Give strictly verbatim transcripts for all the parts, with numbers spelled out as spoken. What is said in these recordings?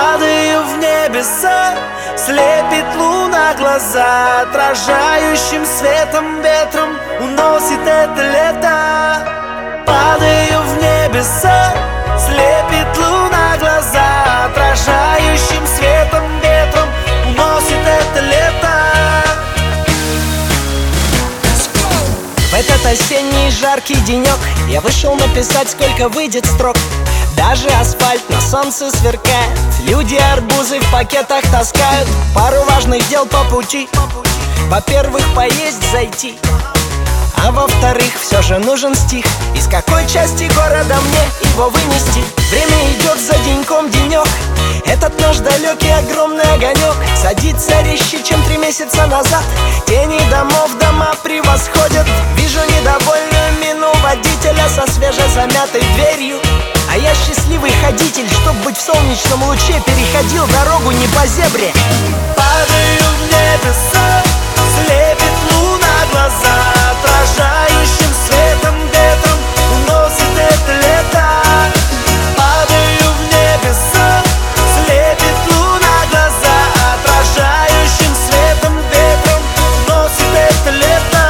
Падаю в небеса, слепит луна глаза, отражающим светом ветром уносит это лето. Падаю в небеса, слепит луна глаза, отражающим светом ветром уносит это лето. В этот осенний жаркий денек я вышел написать, сколько выйдет строк. Даже асфальт на солнце сверкает, люди арбузы в пакетах таскают. Пару важных дел по пути: во-первых, поесть зайти, а во-вторых, все же нужен стих. Из какой части города мне его вынести? Время идет за деньком денек, этот наш далекий огромный огонек садится резче, чем три месяца назад. Тени домов дома превосходят. Вижу недовольную мину водителя со свежезамятой дверью. А я счастливый ходитель, чтоб быть в солнечном луче, переходил дорогу не по зебре. Падаю в небеса, слепит луна глаза, отражающим светом ветром уносит это лето. Падаю в небеса, слепит луна глаза, отражающим светом ветром уносит это лето.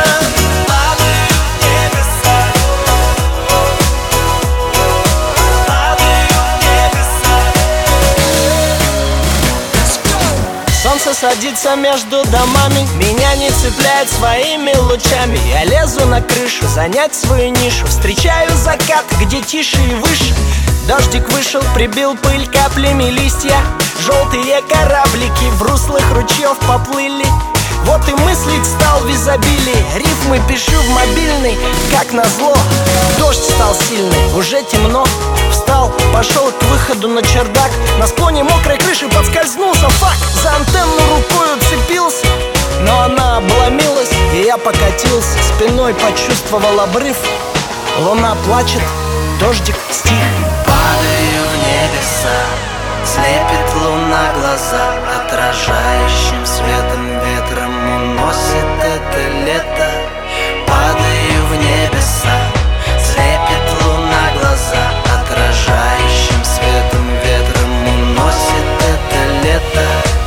Солнце садится между домами, меня не цепляет своими лучами. Я лезу на крышу, занять свою нишу, встречаю закат, где тише и выше. Дождик вышел, прибил пыль каплями листья, желтые кораблики в руслах ручьев поплыли. Вот и мыслить стал в изобилии, рифмы пишу в мобильный, как назло. Дождь стал сильный, уже темно. Встал, пошел к выходу на чердак, на склоне мокрой крыши подскользнулся, фак. За антенну рукой уцепился, но она обломилась, и я покатился. Спиной почувствовал обрыв, луна плачет, дождик стих. Падаю в небеса, слепит луна глаза, отражающим светом ветром уносит это лето. Падаю в небеса, слепит луна глаза, отражающим светом ветром уносит это лето.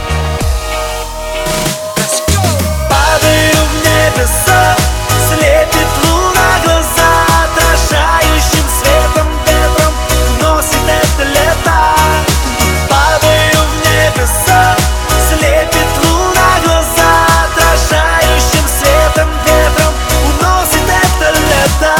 Падаю в небеса, слепит луна глаза, отражающим светом ветром уносит это лето. Падаю в небеса, слепит луна глаза, отражающим светом ветром уносит это лето.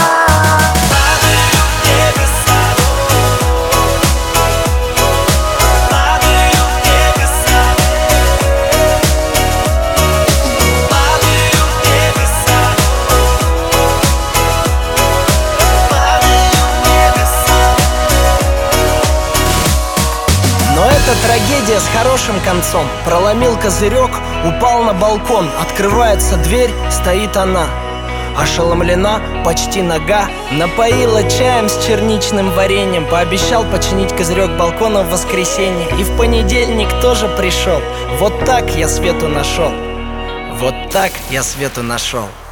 Трагедия с хорошим концом. Проломил козырек, упал на балкон. Открывается дверь, стоит она, ошеломлена, почти нага. Напоила чаем с черничным вареньем. Пообещал починить козырек балкона в воскресенье. И в понедельник тоже пришел. Вот так я свету нашел. Вот так я свету нашел.